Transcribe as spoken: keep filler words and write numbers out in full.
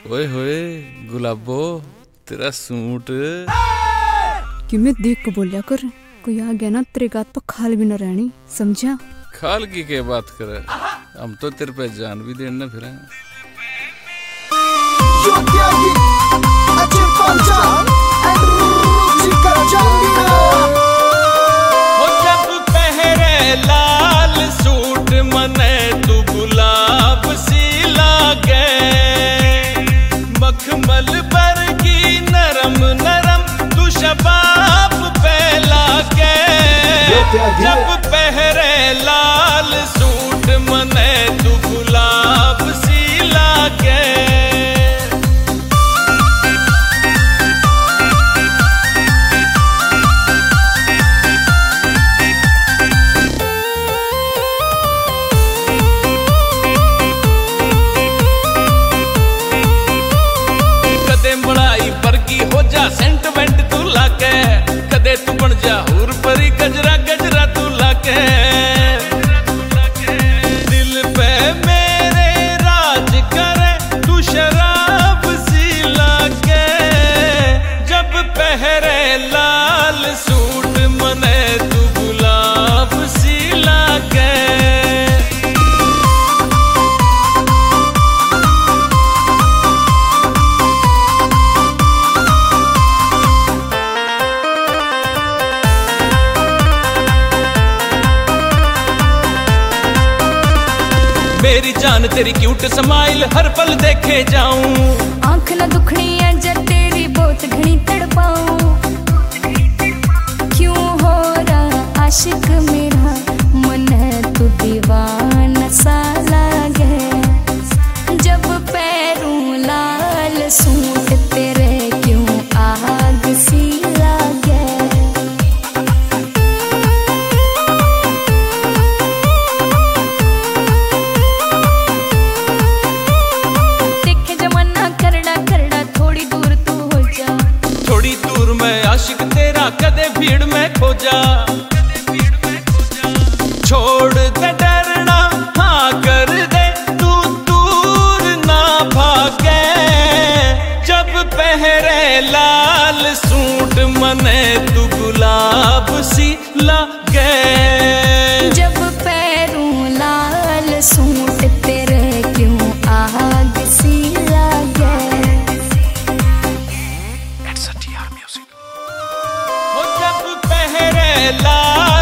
ओए होए गुलाबो तेरा सूट कि मैं देख के बोलिया कर कोई आ गया ना तेरे गात पर खाल भी न रहनी समझा। खाल की क्या बात करे, हम तो तेरे पे जान भी देना फिर जब पहरे लाल सूट मने तू गुलाब सी लागे, मखमल बरगी नरम नरम तू शबाब पे लागे। जब पहरे लाल सूट मने तू गुलाब सी लागे। हो जा सेंटिमेंट तू लाके, कदे तू बन जा हूर परी गजरा गजरा तू लाके। दिल पे मेरे राज करे तू शराब सी लाके। जब पहरे लाल सूट मने तू गुलाब सी लाके। मेरी जान तेरी क्यूट स्माइल हर पल देखे जाऊं। आंख न दुखनी है जब तेरी बहुत घनी तड़पाऊं। क्यों हो रहा आशिक मेरा मन है तू दीवाना सा लागे। जब पैरूं लाल सूट तेरे क्यों आग सी लागे। आशिक तेरा कदे भीड़ में खो जा। छोड़ दे डरना हाँ कर दे तू दूर ना भागे। जब पहरे लाल सूट मने तू गुलाब सी लागे। जब पैरूं लाल सूट तेरे क्यों आग सी लागे। जब पहरे लाल